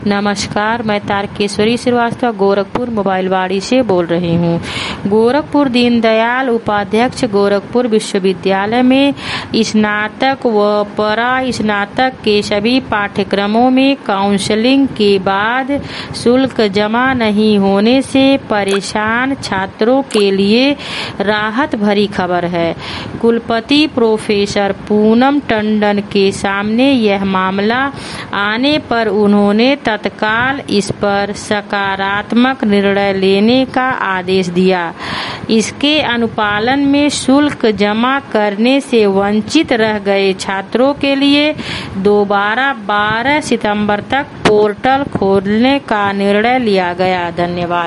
नमस्कार, मैं तारकेश्वरी श्रीवास्तव गोरखपुर मोबाइलवाड़ी से बोल रही हूँ। गोरखपुर दीनदयाल उपाध्याय गोरखपुर विश्वविद्यालय में स्नातक व परा स्नातक के सभी पाठ्यक्रमों में काउंसलिंग के बाद शुल्क जमा नहीं होने से परेशान छात्रों के लिए राहत भरी खबर है। कुलपति प्रोफेसर पूनम टंडन के सामने यह मामला आने पर उन्होंने तत्काल इस पर सकारात्मक निर्णय लेने का आदेश दिया। इसके अनुपालन में शुल्क जमा करने से वंचित रह गए छात्रों के लिए दोबारा 12 सितंबर तक पोर्टल खोलने का निर्णय लिया गया। धन्यवाद।